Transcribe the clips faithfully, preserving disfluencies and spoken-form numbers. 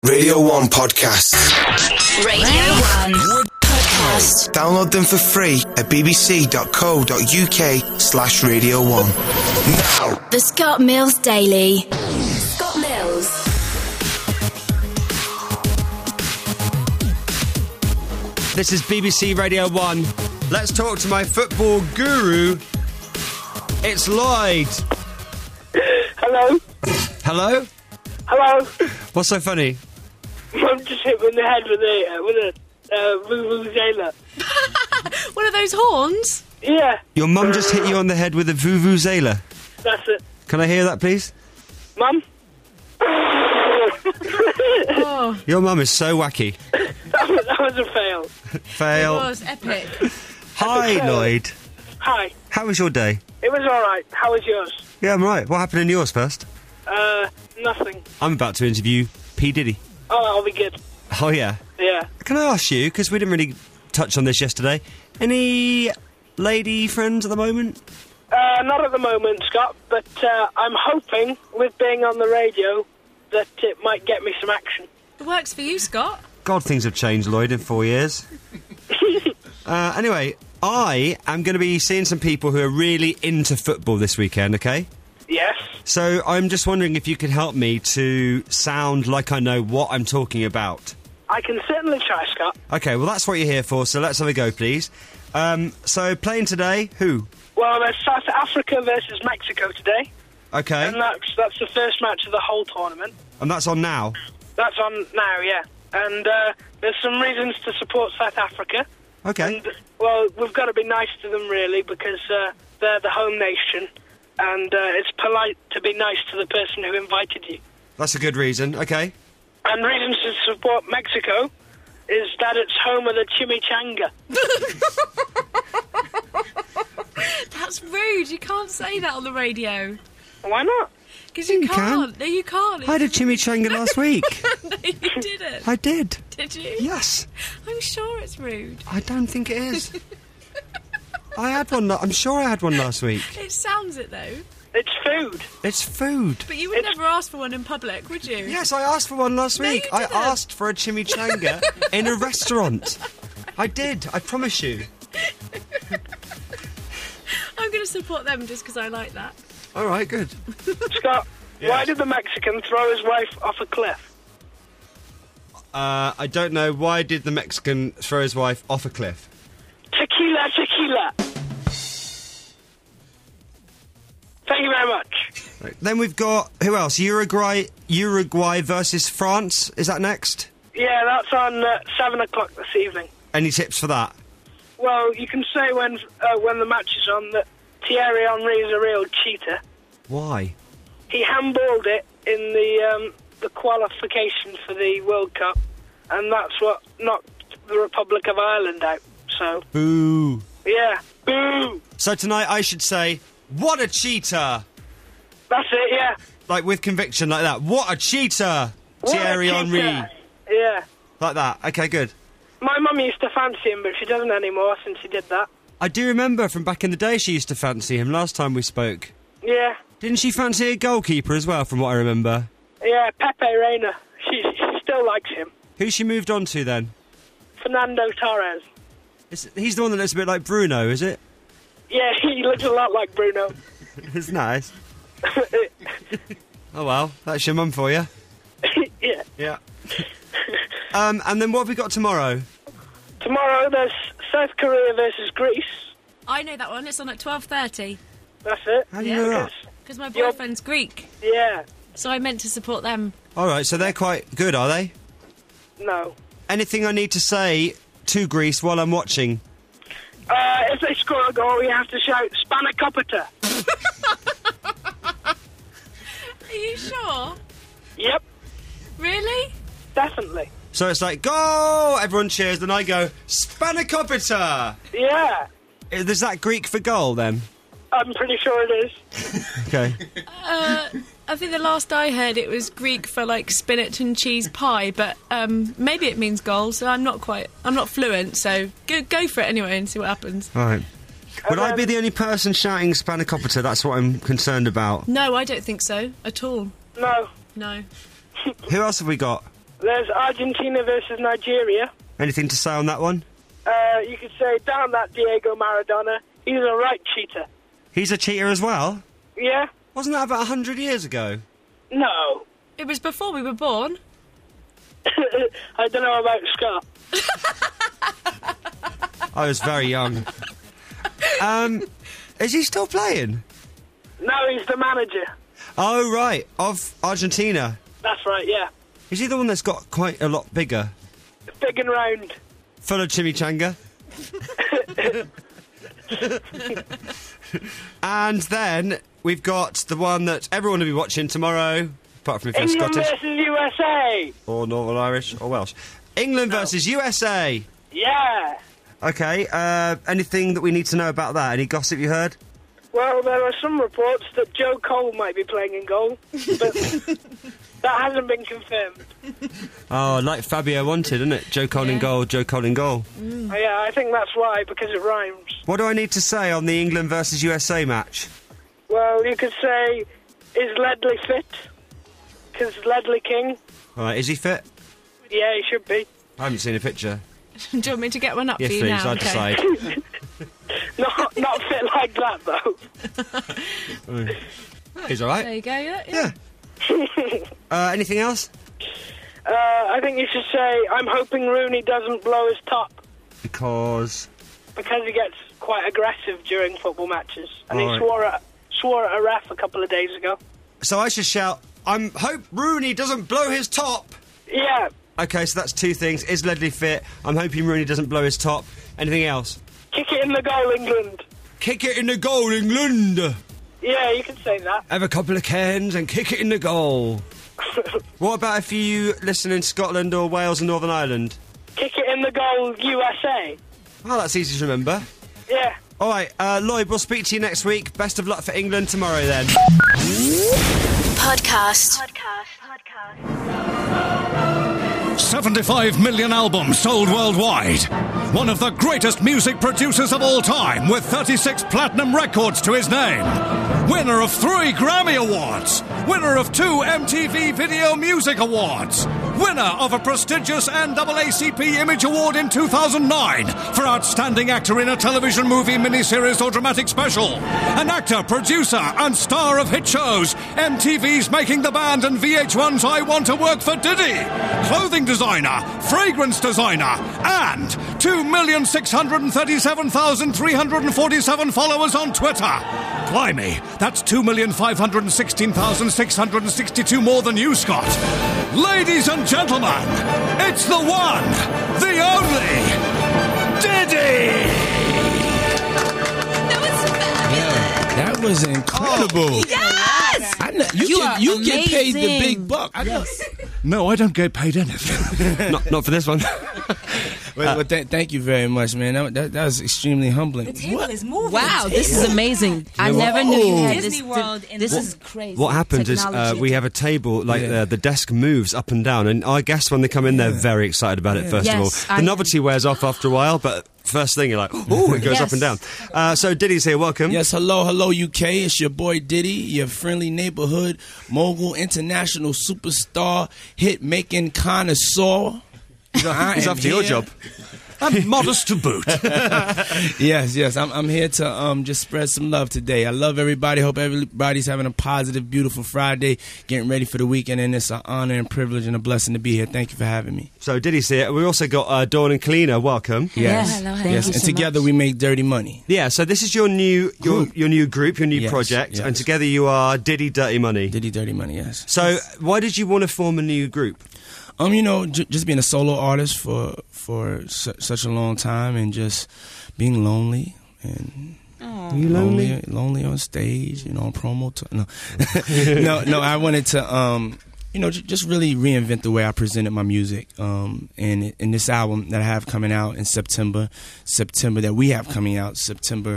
Radio one Podcast. Radio one Podcast. Download them for free at bbc.co.uk slash Radio one. Now. The Scott Mills Daily. Scott Mills. This is B B C Radio one. Let's talk to my football guru. It's Lloyd. Hello. Hello? Hello. What's so funny? I'm just hit me in the head with a uh, with a uh, vuvuzela. One of those horns? Yeah, Your mum just hit you on the head with a vuvuzela. that's it. Can I hear that, please? Mum. Oh, Your mum is so wacky. that, was, that was a fail. it Fail. was epic. Hi, Lloyd. Hi. How was your day? It was all right. How was yours? Yeah, I'm right. What happened in yours first? Uh, nothing. I'm about to interview P. Diddy. Oh, that'll be good. Oh, yeah. Yeah. Can I ask you, because we didn't really touch on this yesterday, any lady friends at the moment? Uh, not at the moment, Scott, but uh, I'm hoping, with being on the radio, that it might get me some action. It works for you, Scott. God, things have changed, Lloyd, in four years. uh, anyway, I am going to be seeing some people who are really into football this weekend, okay? Yes. So I'm just wondering if you could help me to sound like I know what I'm talking about. I can certainly try, Scott. Okay, well, that's what you're here for, so let's have a go, please. Um, so, playing today, who? Well, there's South Africa versus Mexico today, Okay, and that's that's the first match of the whole tournament. and that's on now. That's on now, yeah. And uh, there's some reasons to support South Africa. Okay. And, well, we've got to be nice to them, really, because uh, they're the home nation, and uh, it's polite to be nice to the person who invited you. That's a good reason, okay. And reasons to support Mexico is that it's home of the chimichanga. That's rude. You can't say that on the radio. Why not? Because you, You can't. No, you can't. I had a chimichanga last week. No, you didn't. I did. Did you? Yes. I'm sure it's rude. I don't think it is. I had one, la- I'm sure I had one last week. It sounds it, though. It's food. It's food. But you would It's- never ask for one in public, would you? Yes, I asked for one last No, week. you I didn't. asked for a chimichanga in a restaurant. I did, I promise you. I'm going to support them just because I like that. All right, good. Scott, Yes. why did the Mexican throw his wife off a cliff? Uh, I don't know, why did the Mexican throw his wife off a cliff? Tequila, tequila. Thank you very much. Right. Then we've got, who else? Uruguay Uruguay versus France. Is that next? Yeah, that's on uh, seven o'clock this evening. Any tips for that? Well, you can say when uh, when the match is on that Thierry Henry is a real cheater. Why? He handballed it in the um, the qualification for the World Cup, and that's what knocked the Republic of Ireland out. So, Boo. yeah, boo! So tonight I should say, what a cheater! That's it, yeah. Like with conviction like that. What a cheater! What a Thierry cheater. Henry. Yeah. Like that. Okay, good. My mum used to fancy him, but she doesn't anymore since he did that. I do remember from back in the day she used to fancy him last time we spoke. Yeah. Didn't she fancy a goalkeeper as well, from what I remember? Yeah, Pepe Reina. She, she still likes him. Who she moved on to then? Fernando Torres. Is, he's the one that looks a bit like Bruno, is it? Yeah, he looks a lot like Bruno. It's nice. Oh well, that's your mum for you. Yeah. Yeah. um, and then what have we got tomorrow? Tomorrow there's South Korea versus Greece. I know that one. It's on at twelve thirty. That's it. How do you Yeah, know that? Because my You're- boyfriend's Greek. Yeah. So I meant to support them. All right, so they're quite good, are they? No. Anything I need to say to Greece while I'm watching? Uh, if they score a goal, you have to shout Spanakopita. Are you sure? Yep, Really? definitely. So it's like, go! Everyone cheers, then I go, Spanakopita! Yeah, Is that Greek for goal, then? I'm pretty sure it is. Okay. Uh, I think the last I heard it was Greek for like spinach and cheese pie, but um, maybe it means goal, so I'm not quite, I'm not fluent, so go, go for it anyway and see what happens. All right. Would I then- be the only person shouting Spanakopita? That's what I'm concerned about. No, I don't think so, at all. No. No. Who else have we got? There's Argentina versus Nigeria. Anything to say on that one? Uh, you could say, down that Diego Maradona. He's a right cheater. He's a cheater as well? Yeah? Wasn't that about a hundred years ago? No. It was before we were born. I don't know about Scott. I was very young. Um, is he still playing? No, he's the manager. Oh, right, of Argentina. That's right, yeah. Is he the one that's got quite a lot bigger? Big and round. Full of chimichanga? And then we've got the one that everyone will be watching tomorrow, apart from if you're England Scottish. versus U S A. Or Northern Irish, or Welsh. England No. versus U S A. Yeah. Okay, uh, anything that we need to know about that? Any gossip you heard? Well, there are some reports that Joe Cole might be playing in goal, but that hasn't been confirmed. Oh, like Fabio wanted, isn't it? Joe Cole in Yeah. goal, Joe Cole in goal. Oh, yeah, I think that's why, because it rhymes. What do I need to say on the England versus U S A match? Well, you could say, is Ledley fit? Because Ledley King. All right, is he fit? Yeah, he should be. I haven't seen a picture. Do you want me to get one up Yes, for you please, now? I Okay. decide. Not not fit like that, though. He's all right. There you go, yeah. yeah. Yeah. uh, anything else? Uh, I think you should say, I'm hoping Rooney doesn't blow his top, Because... because he gets quite aggressive during football matches. And All he right. swore at, swore at a ref a couple of days ago. So I should shout, I hope Rooney doesn't blow his top. Yeah. Okay, so that's two things. Is Ledley fit? I'm hoping Rooney doesn't blow his top. Anything else? Kick it in the goal, England. Kick it in the goal, England. Yeah, you can say that. Have a couple of cans and kick it in the goal. What about if you listen in Scotland or Wales and Northern Ireland? Kick it in the goal, U S A. Oh, that's easy to remember. Yeah. All right, uh, Lloyd, we'll speak to you next week. Best of luck for England tomorrow, then. Podcast. seventy-five million albums sold worldwide. One of the greatest music producers of all time, with thirty-six platinum records to his name. Winner of three Grammy Awards. Winner of two M T V Video Music Awards. Winner of a prestigious N double A C P Image Award in two thousand nine for Outstanding Actor in a Television Movie, Miniseries or Dramatic Special. An actor, producer and star of hit shows M T V's Making the Band and V H one's I Want to Work for Diddy. Clothing designer, fragrance designer, and two million six hundred thirty-seven thousand three hundred forty-seven followers on Twitter. Blimey, that's two million five hundred sixteen thousand six hundred sixty-two more than you, Scott. Ladies and gentlemen, it's the one, the only, Diddy! That was incredible. Yes! I know, you You get, are you get paid the amazing. big buck. I know. No, I don't get paid anything. not, not for this one. Well, well, th- thank you very much, man. That, that, that was extremely humbling. The table What? is moving. Wow, this is amazing. I You know never what? knew you had Disney this. World in This the- is crazy. What happens is uh, Technology. we have a table, like Yeah. uh, the desk moves up and down, and our guests, when they come in, they're very excited about it, first Yes, of all. I The am. novelty wears off after a while, but first thing you're like, oh, it goes Yes. up and down. Uh, so Diddy's here, welcome. Yes, hello, hello, U K. It's your boy Diddy, your friendly neighborhood mogul, international superstar, hit making connoisseur. You know, I He's am after your here. job. And modest to boot. Yes, yes. I'm, I'm here to um just spread some love today. I love everybody. Hope everybody's having a positive, beautiful Friday, getting ready for the weekend, and it's an honor and privilege and a blessing to be here. Thank you for having me. So Diddy's here. We also got uh, Dawn and Kalina, welcome. Yes, Yeah, hello, hello. yes. Thank you And so together much. we make Dirty Money. Yeah, so this is your new your, Group. your new group, your new Yes, project, yes. and together you are Diddy Dirty Money. Diddy Dirty Money, yes. So why did you want to form a new group? Um, you know, j- just being a solo artist for for su- such a long time, and just being lonely and Are you lonely? lonely, lonely on stage, you know, on promo. T- no, no, no. I wanted to, um, you know, j- just really reinvent the way I presented my music. Um, and in this album that I have coming out in September, September that we have coming out September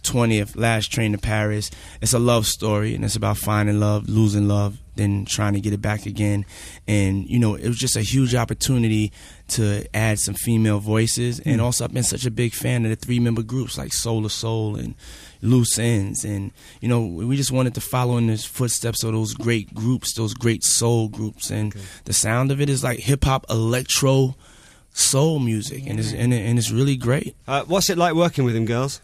twentieth, Last Train to Paris. It's a love story, and it's about finding love, losing love, then trying to get it back again. And, you know, it was just a huge opportunity to add some female voices. And also, I've been such a big fan of the three-member groups like Soul to Soul and Loose Ends. And, you know, we just wanted to follow in the footsteps of those great groups, those great soul groups. And okay. the sound of it is like hip-hop, electro, soul music. Yeah. And, it's, and, it, and it's really great. Uh, what's it like working with him, girls?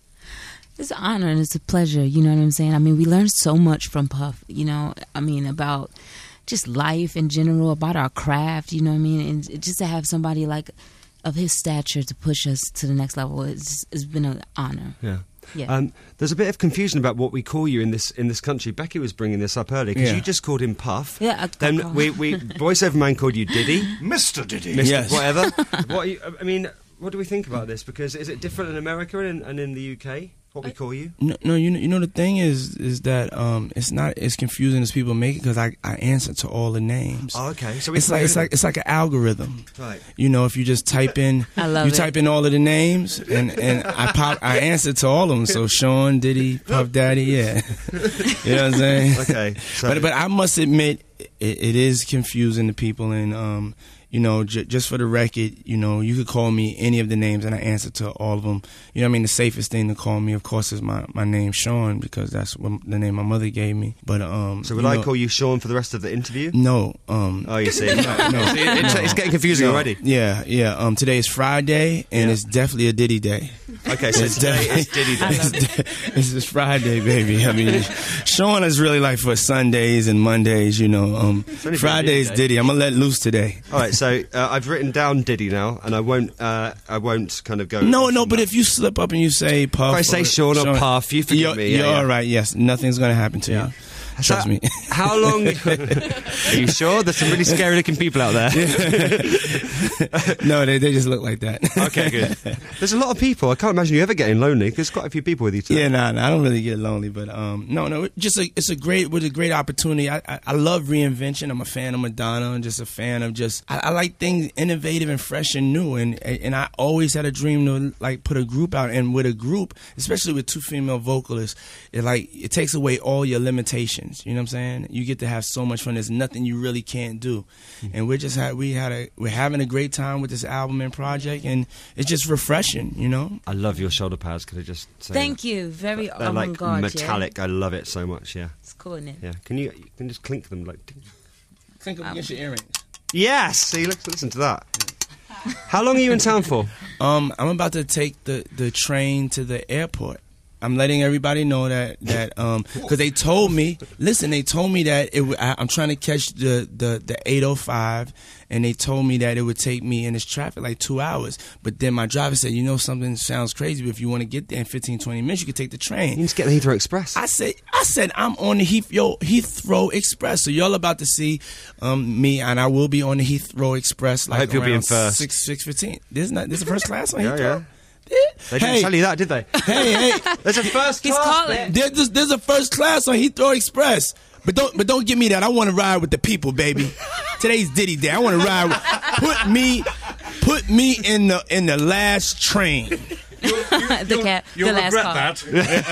It's an honor and it's a pleasure, you know what I'm saying? I mean, we learned so much from Puff, you know, I mean, about just life in general, about our craft, you know what I mean? And just to have somebody like of his stature to push us to the next level, it's, it's been an honor. Yeah. Yeah. Um, there's a bit of confusion about what we call you in this in this country. Becky was bringing this up earlier because Yeah. you just called him Puff. Yeah, I- I Then call- we, we voiceover man called you Diddy, Mister Diddy. Mister Yes. whatever. What are you, I mean, what do we think about this? Because is it different in America and in, and in the U K? What we call you? No, no, you know, you know the thing is, is that um, it's not as confusing as people make it because I, I answer to all the names. Oh, okay. So we It's like it's like it's like an algorithm. Right. You know, if you just type in, I love you it. type in all of the names, and, and I pop, I answer to all of them. So Sean, Diddy, Puff Daddy, yeah. You know what I'm saying? Okay. So But but I must admit, it, it is confusing to people, and um, you know, j- just for the record, you know, you could call me any of the names, and I answer to all of them. You know what I mean? The safest thing to call me, of course, is my, my name, Sean, because that's what the name my mother gave me. But um, So would you I know, call you Sean for the rest of the interview? No. Um, Oh, you see. no, no. See, it's, it's getting confusing no. already. Yeah, yeah. Um, today is Friday, and Yeah. it's definitely a Diddy day. Okay, so It's today definitely- is Diddy Day. It's, de- it's just Friday, baby. I mean, Sean is really like for Sundays and Mondays, you know. Um, only Friday's Diddy Day. Diddy. I'm gonna let loose today. All right, so uh, I've written down Diddy now, and I won't. Uh, I won't kind of go. No, no. from But that. if you slip up and you say Puff, If I say or Sean or Puff, you forgive you're, me, yeah, You're yeah. all right. Yes, nothing's gonna happen to Yeah. you. Trust So, me. How long? Are you sure? There's some really scary looking people out there. No, they they just look like that. Okay, good. There's a lot of people. I can't imagine you ever getting lonely. There's quite a few people with you today. Yeah, nah, nah, I don't really get lonely, but um, no, no, it just a, it's a great, with a great opportunity. I, I, I love reinvention. I'm a fan of Madonna, and just a fan of just I, I like things innovative and fresh and new, and and I always had a dream to like put a group out, and with a group, especially with two female vocalists, it like it takes away all your limitations. You know what I'm saying? You get to have so much fun. There's nothing you really can't do, and we're just had we had a we're having a great time with this album and project, and it's just refreshing. You know. I love your shoulder pads. Could I just say Thank that? you. Very They're like avant-garde. metallic. I love it so much. Yeah, Yeah? It's cool, isn't it? yeah. Can you, you can just clink them like? ding. Think up against your earrings. Yes. See, look, listen to that. How long are you in town for? Um, I'm about to take the, the train to the airport. I'm letting everybody know that that um because they told me, listen, they told me that it w- I, I'm trying to catch the the the eight oh five, and they told me that it would take me in this traffic like two hours. But then my driver said, you know, something sounds crazy, but if you want to get there in fifteen, twenty minutes, you could take the You train. can just get the Heathrow Express. I said, I said, I'm on the Heath, yo, Heathrow Express. So y'all about to see um, me, and I will be on the Heathrow Express. Like I hope you'll be in around first. Six six fifteen. This is not. This is first class on Yeah, Heathrow. yeah. They didn't Hey. tell you that, did they? Hey, hey. There's a first He's class calling. there. There's, there's a first class on Heathrow Express. But don't but don't give me that. I want to ride with the people, baby. Today's Diddy Day. I want to ride with, put me put me in the in the last train. the cat, You'll the last regret call. that.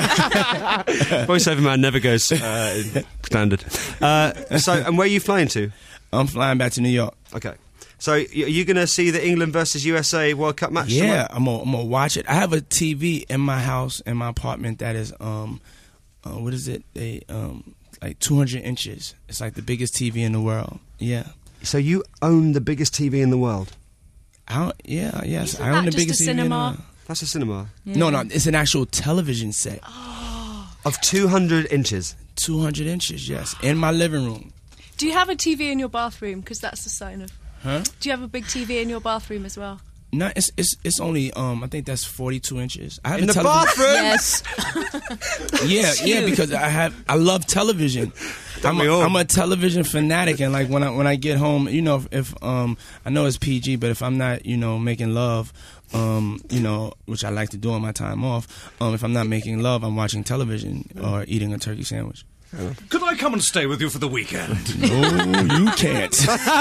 Voiceover man never goes uh, standard. Uh, so, and where are you flying to? I'm flying back to New York. Okay. So, y- are you going to see the England versus U S A World Cup match? Yeah, tomorrow? I'm gonna, I'm gonna watch it. I have a T V in my house, in my apartment, that is um, uh, what is it? They um, like two hundred inches. It's like the biggest T V in the world. Yeah. So you own the biggest T V in the world? I don't, yeah, yes. Isn't I own that the just a biggest T V in the cinema? world. That's a cinema No, no, it's an actual television set. of two hundred inches. two hundred inches, yes, in my living room. Do you have a T V in your bathroom? Because that's a sign of. Huh? Do you have a big T V in your bathroom as well? No, it's it's it's only um I think that's forty-two inches. I have In a the television. bathroom? Yes. Yeah, yeah, huge. because I have I love television. I'm we a, all? I'm a television fanatic, and like when I when I get home, you know, if, if um I know it's P G, but if I'm not, you know, making love, um, you know, which I like to do on my time off, um, if I'm not making love, I'm watching television or eating a turkey sandwich. Could I come and stay with you for the weekend? No, you can't.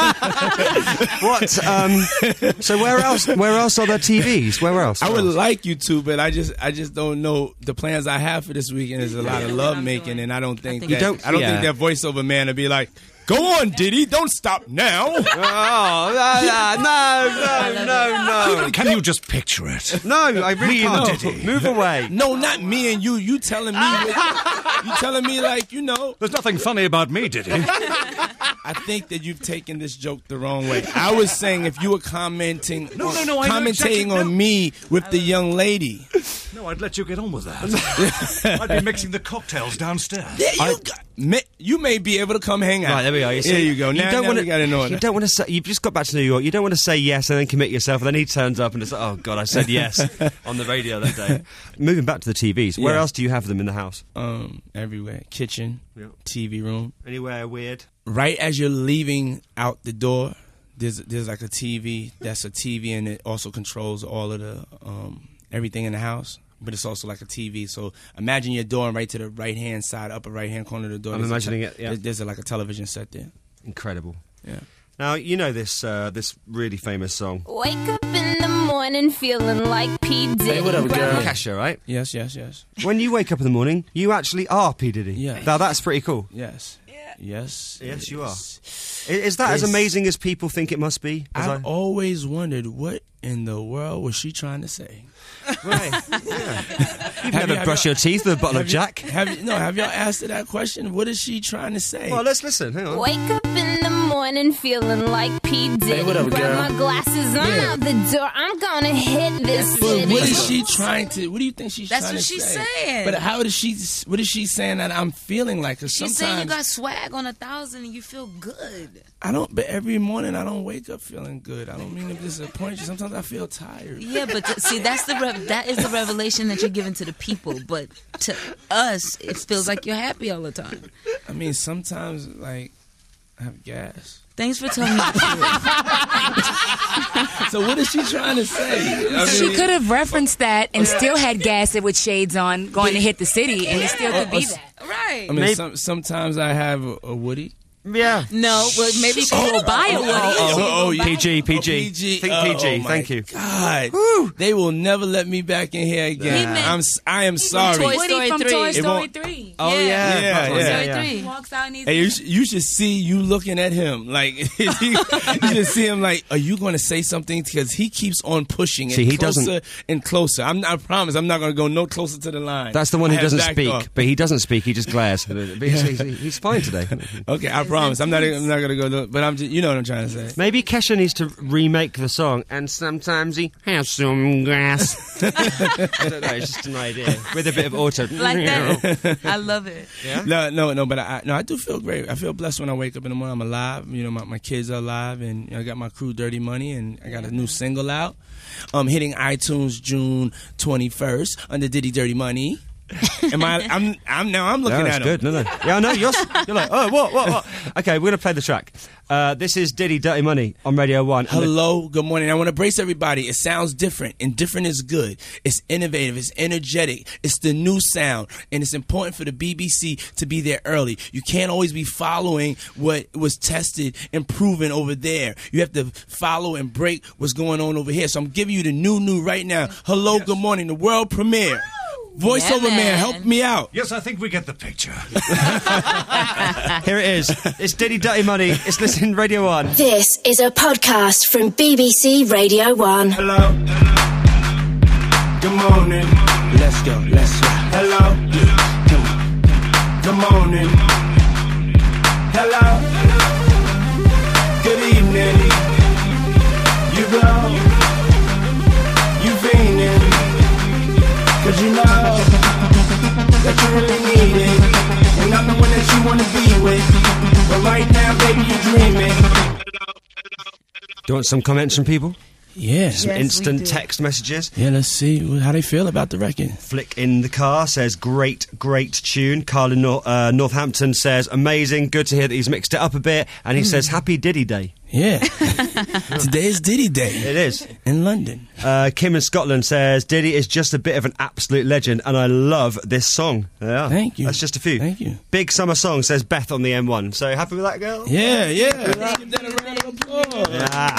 What? Um, so where else? Where else are there T Vs? Where else? I would like you to, but I just, I just don't know. The plans I have for this weekend is a lot of love making, and I don't think think that. you don't- I don't yeah. think that voiceover man would be like, "Go on, Diddy, don't stop now." Oh, no, no, no, no, no. Can you just picture it? No, I really Me and can't. Diddy. Move away. No, not me and you. You telling me? You telling me like you know? There's nothing funny about me, Diddy. I think that you've taken this joke the wrong way. I was saying if you were commenting, No, no, no, I know commentating exactly- on no. me with the young lady. No, I'd let you get on with that. I'd be mixing the cocktails downstairs. Yeah, you, got, may, you may be able to come hang out. Right, there we are. You see, There you go. Now, don't now wanna, we got in order. You don't want to say. You've just got back to New York. You don't want to say yes and then commit yourself, and then he turns up and it's like, oh god, I said yes on the radio that day. Moving back to the T Vs, where Yeah. else do you have them in the house? Um, everywhere. Kitchen, Yeah. T V room. Anywhere weird? Right as you're leaving out the door, there's there's like a T V. That's a T V, and it also controls all of the um, everything in the house. But it's also like a T V. So imagine your door, and right to the right hand side, upper right hand corner of the door. I'm there's a imagining te- it, yeah. There's, there's a, like a television set there. Incredible. Yeah. Now you know this uh, this really famous song. Wake up in the morning feeling like P. Diddy. Hey, what up, girl? Kesha, right? Yes, yes, yes, When you wake up in the morning, you actually are P Diddy. Yeah. Now that's pretty cool. yes, yes, Yes, you are. yes. I- Is that as It's- amazing as people think it must be? As I've I- always wondered what in the world was she trying to say. Right. Yeah. You've Have never you- have brushed you- your teeth with a bottle of Have you- Jack. Have you, no? Have y'all asked her that question? What is she trying to say? Well, let's listen. Hang on. Wake up in the morning feeling like P. Diddy. Hey, what up, Grab girl? my glasses, I'm Yeah. out the door. I'm gonna hit this But city. what is she trying to? What do you think she's That's trying what to she's say? saying. But how does she? What is she saying that I'm feeling like? Because She's saying you sometimes got swag on a thousand and you feel good. I don't. But every morning I don't wake up feeling good. I don't mean to disappoint you. Sometimes I feel tired. Yeah, but th- see, that's the rev- that is the revelation that you're giving to the people. But to us, it feels like you're happy all the time. I mean, sometimes like I have gas. Thanks for telling me the truth. So what is she trying to say? I She mean, could have referenced that and still had gas it with shades on, going to hit the city, and it still could be that. Right. I mean, some, sometimes I have a, a Woody. Yeah. No, well, maybe you can go buy a Woody. oh, oh, yeah. P G, P Oh, G. P G. Think Oh, P G. oh my Thank you. God, they will never let me back in here again. He meant- I'm. s- I am sorry. Toy Woody Story from three. Toy It Story won't- three. Oh yeah. Yeah, That's right, yeah. Toy Story He three. walks out and he's Hey, you, sh- you should see you looking at him like you should see him like, are you going to say something? Because he keeps on pushing it See, he closer doesn't- and closer. I'm, I promise, I'm not going to go no closer to the line. That's the one I who have doesn't backed speak, off. but he doesn't speak. He just glares. But he's, he's, he's fine today. Okay, I promise. I'm not. I'm not going to go. No, but I'm. Just, you know what I'm trying to say. Maybe Kesha needs to remake the song, and sometimes he has some grass. I don't know. It's just an idea with a bit of auto. Like that. I love it. Yeah? No, no, no. But I, no, I do feel great. I feel blessed when I wake up in the morning. I'm alive. You know, my, my kids are alive, and you know, I got my crew, Dirty Money, and I got a new single out. Um, hitting iTunes June twenty-first under Diddy Dirty Money. Am I? I'm. I'm now. I'm looking Yeah, at that's him. good. No, no. Yeah, I know. You're, you're like, oh, what, what, what? Okay, we're going to play the track. Uh, this is Diddy Dirty Money on Radio one. And the- Hello, good morning. I want to brace everybody. It sounds different, and different is good. It's innovative. It's energetic. It's the new sound, and it's important for the B B C to be there early. You can't always be following what was tested and proven over there. You have to follow and break what's going on over here. So I'm giving you the new, new right now. Hello, good morning. The world premiere. Voiceover Yeah, man, man. help me out. Yes, I think we get the picture. Here it is. It's Diddy Dirty Money. It's listening Radio one. This is a podcast from B B C Radio one. Hello. Good morning. Let's go. Let's go. Hello. Good morning. Hello. Good evening. You go. You fiending. Cause you know that you really need it. And I'm the one that you wanna be with. But right now, baby, you're dreaming. Do you want some comments from people? Yeah. Some instant text messages. Yeah, let's see how they feel about the record. Flick in the car says, great, great tune. Carl in Nor- uh, Northampton says, amazing, good to hear that he's mixed it up a bit. And he says, happy Diddy Day. Yeah. Today is Diddy Day. It is. In London. Uh, Kim in Scotland says, Diddy is just a bit of an absolute legend, and I love this song. Yeah. Thank you. That's just a few. Thank you. Big Summer Song, says Beth on the M one. So happy with that, girl? Yeah, yeah. Let's give that a round of applause.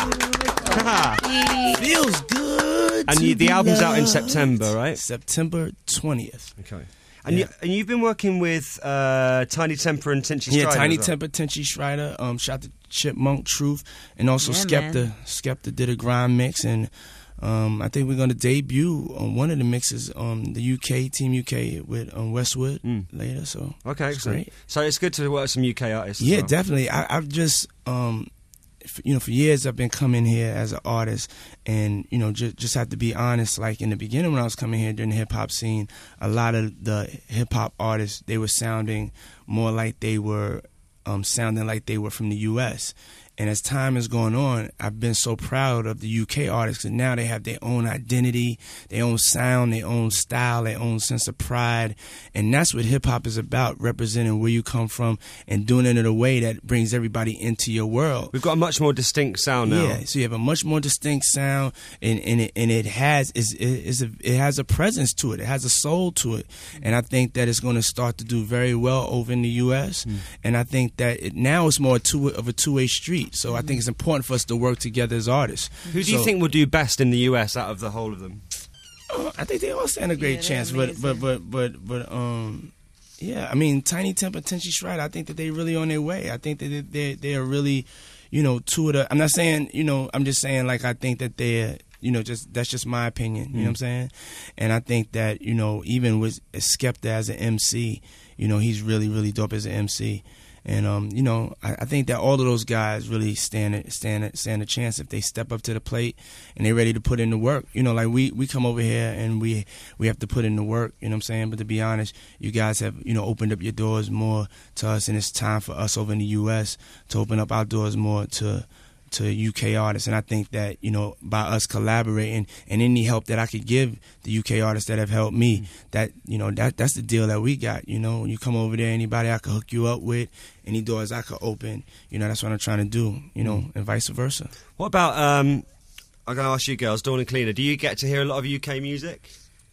Yeah. Feels good. And to you, the be album's out in loved. September, right? September twentieth. Okay. And, Yeah. you, and you've been working with uh, Tiny Temper and Tinchy Strider. Yeah, Tiny as well. Temper, Tinchy Strider, um, shot the Chipmunk Truth, and also Yeah, Skepta. man. Skepta did a grime mix, and um, I think we're going to debut on one of the mixes, um, the U K, Team U K, with um, Westwood Mm. later. So Okay, it's excellent. great. So it's good to work with some U K artists. as Yeah, well. definitely. I, I've just, um, f- you know, for years I've been coming here as an artist, and you know, just just have to be honest. Like in the beginning when I was coming here during the hip hop scene, a lot of the hip hop artists, they were sounding more like they were um, sounding like they were from the U S. And as time is going on, I've been so proud of the U K artists because now they have their own identity, their own sound, their own style, their own sense of pride. And that's what hip-hop is about, representing where you come from and doing it in a way that brings everybody into your world. We've got a much more distinct sound now. Yeah, so you have a much more distinct sound, and, and, it, and it has is is a, it has a presence to it. It has a soul to it. And I think that it's going to start to do very well over in the U S. Mm. And I think that it, now it's more two, of a two-way street. So I think it's important for us to work together as artists. Who do you So- think will do best in the U S out of the whole of them? Uh, I think they all stand a great Yeah, chance, they're but, but but but but um, yeah. I mean, Tiny Temper, Tinchy Strider. I think that they really on their way. I think that they they they are really, you know, two of the. I'm not saying, you know, I'm just saying like I think that they're, you know, just that's just my opinion. You know what I'm saying? And I think that, you know, even with Skepta as an M C, you know, he's really really dope as an M C. And um, you know, I, I think that all of those guys really stand a, stand a, stand a chance if they step up to the plate and they're ready to put in the work. You know, like we, we come over here and we we have to put in the work. You know what I'm saying? But to be honest, you guys have, you know, opened up your doors more to us, and it's time for us over in the U S to open up our doors more to to U K artists. And I think that, you know, by us collaborating and any help that I could give the U K artists that have helped me, that, you know, that that's the deal that we got. You know, when you come over there, anybody I could hook you up with, any doors I could open, you know, that's what I'm trying to do, you know, and vice versa. What about, um, I'm going to ask you girls, Dawn and Kalina, do you get to hear a lot of U K music?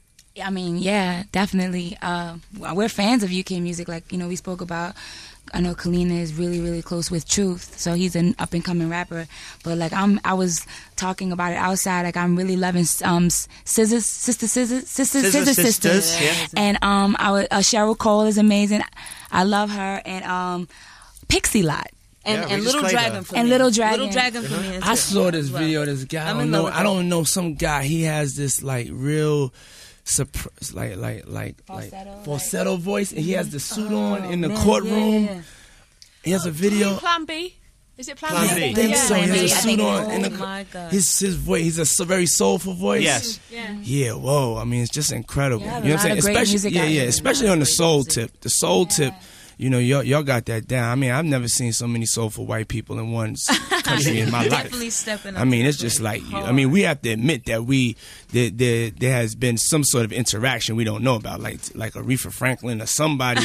I mean, yeah, definitely. Uh, we're fans of U K music, like, you know, we spoke about. I know Kalina is really, really close with Truth, so he's an up and coming rapper. But like I'm, I was talking about it outside. Like I'm really loving um Scissors, Sister Scissors, Sister Scissor Scissor Sisters, Sisters, yeah. and um, I was, uh, Cheryl Cole is amazing. I love her, and um, Pixie Lot. And, Yeah, we and just Little played Dragon her. for And me. Little Dragon. Little Dragon for me. as I well. saw this as well. video of this guy. I I'm don't in know. love with I him. don't know some guy. He has this like real, suppress, like like like Falsetto, like falsetto voice, and he has the suit on in the man, courtroom. yeah. He has a video. Plan B? Is it Plan, Plan B? B. I think Yeah, so. He has maybe. a I suit think- on. in Oh the, my God. His his voice. He's a so very soulful voice. Yes. Yeah. Yeah. Whoa. I mean, it's just incredible. Yeah, you know a what I'm lot saying? of great Especially music yeah, out yeah. there. Especially on the soul tip. The soul tip. You know, y'all, y'all got that down. I mean, I've never seen so many soulful white people in one s- country in my life. Definitely stepping up. I mean, to it's the just plate. like, I mean, we have to admit that we there, there, there has been some sort of interaction we don't know about, like like Aretha Franklin or somebody,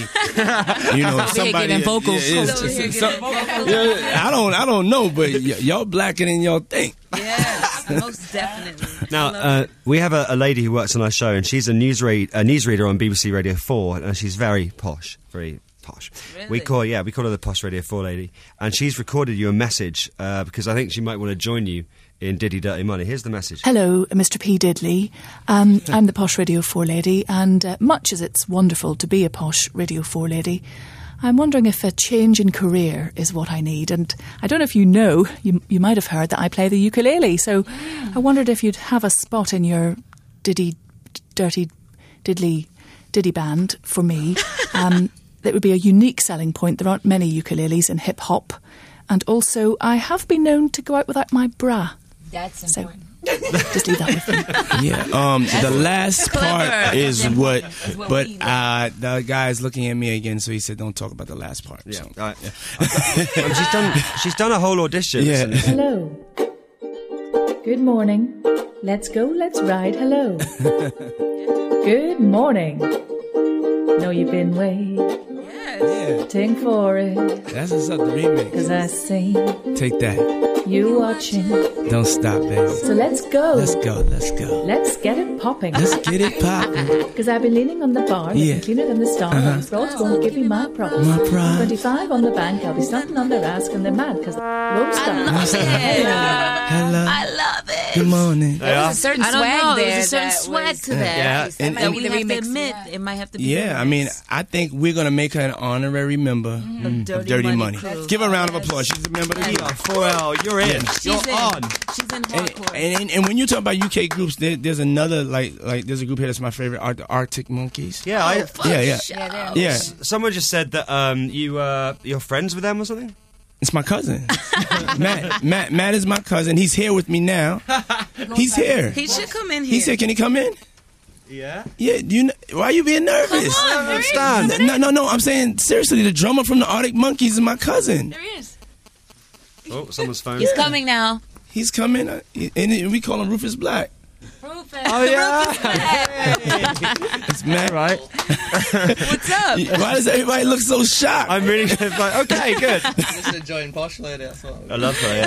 you know, somebody. giving vocals. yeah, Over it's- here it's- giving some- vocals. yeah, I don't, I don't know, but y- y'all blacker than y'all think. Yes, most definitely. Now, I love uh, it. we have a, a lady who works on our show, and she's a news read, a newsreader on B B C Radio four, and she's very posh, very posh. We Really? call yeah, we call her the Posh Radio four lady, and she's recorded you a message uh, because I think she might want to join you in Diddy Dirty Money. Here's the message. Hello, Mister P. Diddley. Um, I'm the Posh Radio four lady, and uh, much as it's wonderful to be a Posh Radio four lady, I'm wondering if a change in career is what I need. And I don't know if you know, you, you might have heard that I play the ukulele, so I wondered if you'd have a spot in your Diddy Dirty Diddley Diddy band for me. Um, that would be a unique selling point. There aren't many ukuleles in hip-hop. And also, I have been known to go out without my bra. That's So, important. just leave that with me. Yeah, um, the last part clever. is what, what but we- uh, the guy's looking at me again, so he said, "Don't talk about the last part." Yeah, So, all right. Um, she's done. She's done a whole audition. Yeah. Hello. Good morning. Let's go, let's ride. Hello. Good morning. Know you've been waiting yeah, for it, that's what's up. The remix. cause I seen Take that. You watching. Don't stop, baby. So let's go. Let's go, let's go. Let's get it popping. Let's get it popping. Because I've been leaning on the bar, Yeah. looking cleaner than the star. Uh-huh. These broads won't give me my props. My props. twenty-five on the bank, I'll be stunting on their ass and they're mad because won't stop. I love it. Hello. I love it. Good morning. There was a certain I don't swag know. there. There's a certain that swag was- to that. Yeah, That and- might That be we the have to remix. admit, Yeah. it might have to be. Yeah, the I mean, remix. I think we're going to make her an honorary member Of of Dirty Dirty Money Money. Crew. Give her a round of applause. She's a member of the Yeah, four L, you're in. She's You're in. on. She's in And, hardcore. and, and when you talk about U K groups, there, there's another like like there's a group here that's my favorite, Ar- the Arctic Monkeys. Yeah, I, Yeah, yeah, Yeah, yeah. someone just said that um, you uh, you're friends with them or something. It's my cousin. Matt, Matt, Matt is my cousin. He's here with me now. He's here. He should come in here. He's here. Can he come in? Yeah. Yeah. Do you? kn- Why are you being nervous? I don't understand. No, no, no. I'm saying seriously. The drummer from the Arctic Monkeys is my cousin. There he is. Oh, someone's phone. He's coming now. He's coming, uh, and we call him Rufus Black. Rufus. Oh yeah. It's Matt. Right. What's up? Why does everybody look so shocked? I'm really like, okay, good. Just enjoying Posh Lady, that's what. I love her.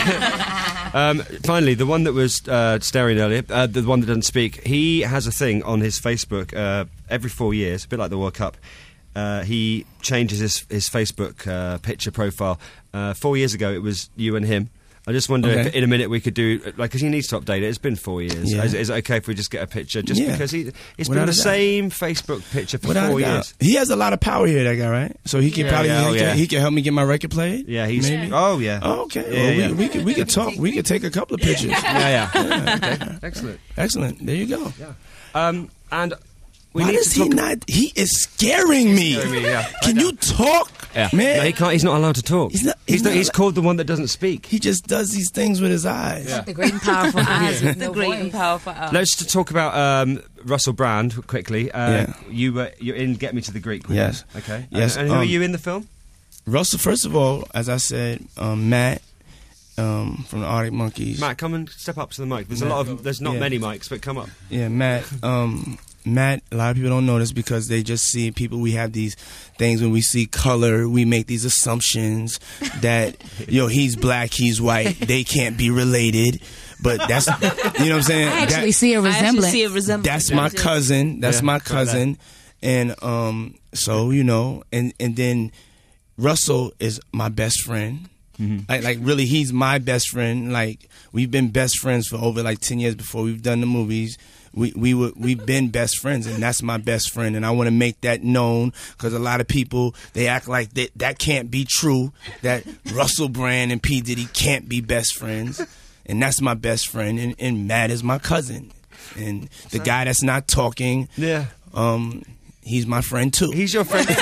Yeah. um, finally, the one that was uh, staring earlier, uh, the one that doesn't speak, he has a thing on his Facebook uh, every four years, a bit like the World Cup. Uh, he changes his his Facebook uh, picture profile. Uh, four years ago, it was you and him. I just wonder Okay. if in a minute we could do, like, because he needs to update it. It's been four years. Yeah. Is, is it okay if we just get a picture? Just Yeah. because he, it's Without been a the doubt. same Facebook picture for Without four a doubt. years. He has a lot of power here, that guy, right? So he can Yeah, probably yeah, oh, he, yeah. can, he can help me get my record played. Yeah, he's. Maybe. Oh, yeah. Oh, okay. Yeah, well, yeah. We, we could we could talk. We could take a couple of pictures. Yeah, yeah. Okay. Excellent. Excellent. There you go. Um, and we Why need does to he talk. not? He is scaring me. Scaring me, yeah. Can you talk, Yeah. man? No, he can't. He's not allowed to talk. He's not- He's, he's the, not he's allowed- called the one that doesn't speak. He just does these things with his eyes. Yeah. The great and powerful eyes with The no great and voice. powerful eyes. Let's just talk about um, Russell Brand quickly. Uh, Yeah. You were you're in Get Me to the Greek. with Yes. him. Okay. Yes, And, and who are um, you in the film? Russell, first of all, as I said, um, Matt um, from the Arctic Monkeys. Matt, come and step up to the mic. There's a Matt. lot of. There's not Yeah. many mics, but come up. Yeah, Matt. Um, Matt. A lot of people don't know this because they just see people. We have these things when we see color. We make these assumptions that you know he's black, he's white. They can't be related. But that's you know what I'm saying. I actually That- see a I actually resemblance. see a resemblance. That's my cousin. That's Yeah, my got cousin. And um, so you know, and and then Russell is my best friend. Like, like really, he's my best friend. Like we've been best friends for over like ten years before we've done the movies. We we were we've been best friends, and that's my best friend. And I want to make that known because a lot of people they act like that that can't be true. That Russell Brand and P Diddy can't be best friends, and that's my best friend. And, and Matt is my cousin, and the guy that's not talking. Yeah. Um, he's my friend too. He's your friend.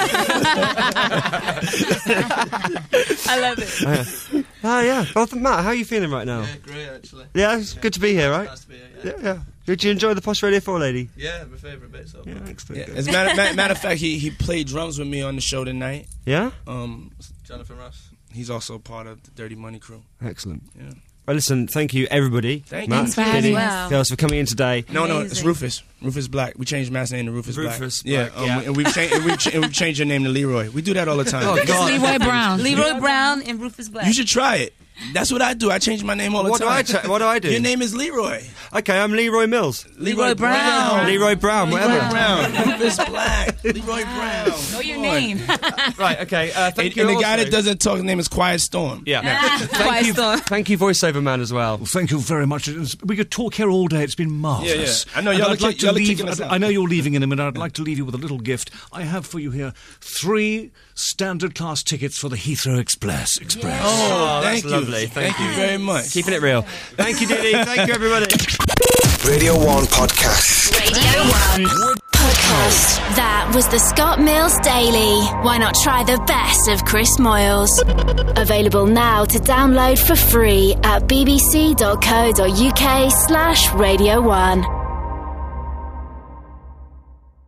I love it. Oh yeah. Well, Matt, how are you feeling right now? Yeah, great actually. Yeah, it's good to be here, right? Nice to be here, yeah. Yeah, yeah. Did you enjoy the Posh Radio four lady? Yeah, my favourite bit so far. Yeah, excellent. Yeah, good. as a matter, matter, matter of fact, he, he played drums with me on the show tonight. Yeah? Um, Jonathan Ross. he's also part of the Dirty Money crew. Excellent. Yeah. Well, listen, thank you, everybody. Thank Matt, you. Thanks for having Diddy, us. girls, for coming in today. No, no, it's Amazing. Rufus. Rufus Black. We changed Matt's name to Rufus, Rufus Black. Black, yeah, um, yeah. and we've changed and we've, ch- and we've changed your name to Leroy. We do that all the time. Oh, God. Leroy Brown. Leroy Brown and Rufus Black. You should try it. That's what I do. I change my name all the What do time. I cha- what do I do? Your name is Leroy. Okay, I'm Leroy Mills. Leroy Brown. Leroy Brown, Leroy whatever. Brown. Rufus Black. Leroy Brown. Know your Come on. name. Right, okay. Uh, thank And, you. and the guy also. that doesn't talk, his name is Quiet Storm. Yeah. Quiet thank, you, Storm. thank you, voiceover man, as well. Well, thank you very much. It's- We could talk here all day. It's been marvellous. Yeah, yeah. I know, And y'all I'd are like kick- to y'all are leave. kicking us out. I know you're leaving in a minute. I'd like to leave you with a little gift. I have for you here three standard class tickets for the Heathrow Express. Express. Oh, that's thank you. lovely. Thank Thank you very much. Keeping it real. Thank you, Diddy. Thank you, everybody. Radio one Podcast. Radio one Podcast. That was the Scott Mills Daily. Why not try the best of Chris Moyles? Available now to download for free at bbc.co.uk slash Radio one.